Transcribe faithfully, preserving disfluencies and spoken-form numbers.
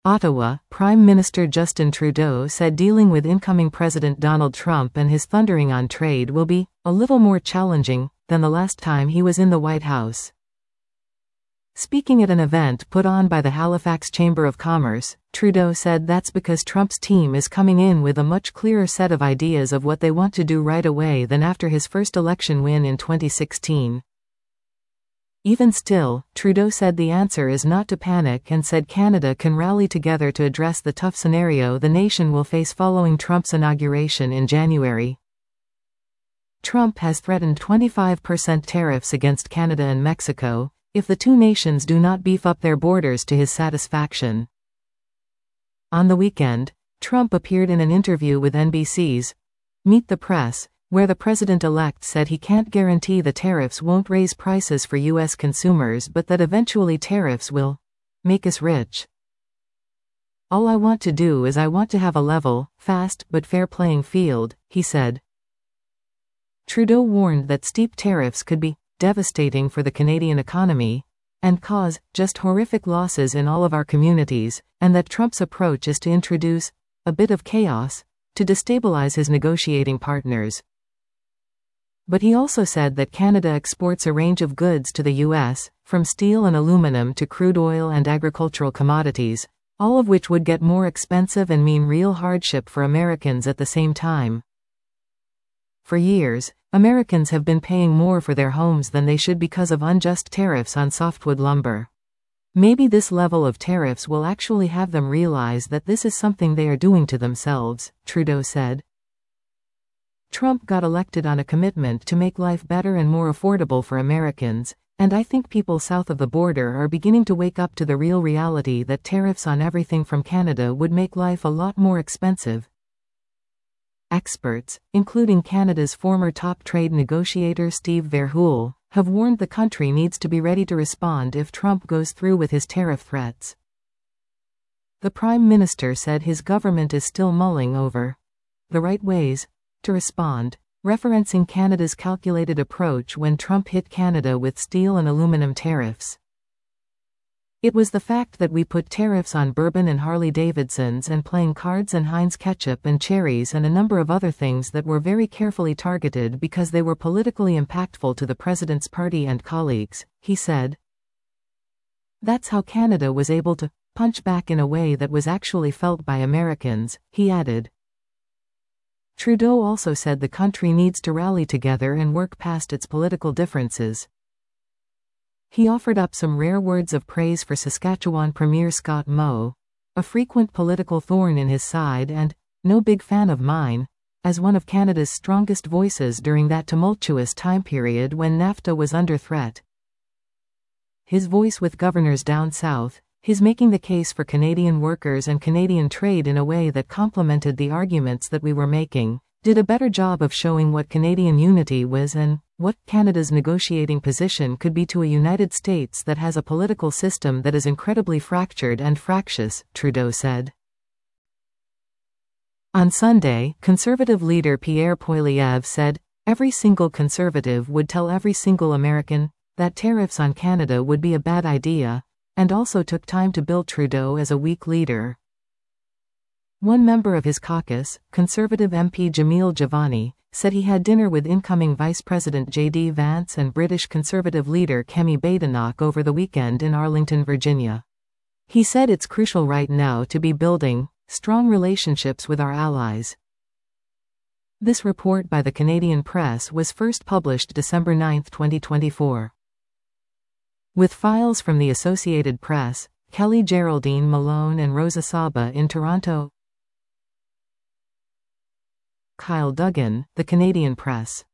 Ottawa, Prime Minister Justin Trudeau said dealing with incoming President Donald Trump and his thundering on trade will be a little more challenging than the last time he was in the White House. Speaking at an event put on by the Halifax Chamber of Commerce, Trudeau said that's because Trump's team is coming in with a much clearer set of ideas of what they want to do right away than after his first election win in twenty sixteen. Even still, Trudeau said the answer is not to panic and said Canada can rally together to address the tough scenario the nation will face following Trump's inauguration in January. Trump has threatened twenty-five percent tariffs against Canada and Mexico if the two nations do not beef up their borders to his satisfaction. On the weekend, Trump appeared in an interview with N B C's Meet the Press, where the president-elect said he can't guarantee the tariffs won't raise prices for U S consumers but that eventually tariffs will make us rich. All I want to do is I want to have a level, fast but fair playing field, he said. Trudeau warned that steep tariffs could be devastating for the Canadian economy and cause just horrific losses in all of our communities, and that Trump's approach is to introduce a bit of chaos to destabilize his negotiating partners. But he also said that Canada exports a range of goods to the U S, from steel and aluminum to crude oil and agricultural commodities, all of which would get more expensive and mean real hardship for Americans at the same time. For years, Americans have been paying more for their homes than they should because of unjust tariffs on softwood lumber. Maybe this level of tariffs will actually have them realize that this is something they are doing to themselves, Trudeau said. Trump got elected on a commitment to make life better and more affordable for Americans, and I think people south of the border are beginning to wake up to the real reality that tariffs on everything from Canada would make life a lot more expensive. Experts, including Canada's former top trade negotiator Steve Verhoeven, have warned the country needs to be ready to respond if Trump goes through with his tariff threats. The Prime Minister said his government is still mulling over the right ways to respond, referencing Canada's calculated approach when Trump hit Canada with steel and aluminum tariffs. It was the fact that we put tariffs on bourbon and Harley-Davidsons and playing cards and Heinz ketchup and cherries and a number of other things that were very carefully targeted because they were politically impactful to the president's party and colleagues, he said. That's how Canada was able to punch back in a way that was actually felt by Americans, he added. Trudeau also said the country needs to rally together and work past its political differences. He offered up some rare words of praise for Saskatchewan Premier Scott Moe, a frequent political thorn in his side and no big fan of mine, as one of Canada's strongest voices during that tumultuous time period when NAFTA was under threat. His voice with governors down south, his making the case for Canadian workers and Canadian trade in a way that complemented the arguments that we were making, did a better job of showing what Canadian unity was and what Canada's negotiating position could be to a United States that has a political system that is incredibly fractured and fractious, Trudeau said. On Sunday, Conservative leader Pierre Poilievre said, every single Conservative would tell every single American that tariffs on Canada would be a bad idea, and also took time to build Trudeau as a weak leader. One member of his caucus, Conservative M P Jamil Javani, said he had dinner with incoming Vice President J D Vance and British Conservative leader Kemi Badenoch over the weekend in Arlington, Virginia. He said it's crucial right now to be building strong relationships with our allies. This report by the Canadian Press was first published December ninth, twenty twenty-four. With files from the Associated Press, Kelly Geraldine Malone and Rosa Saba in Toronto. Kyle Duggan, The Canadian Press.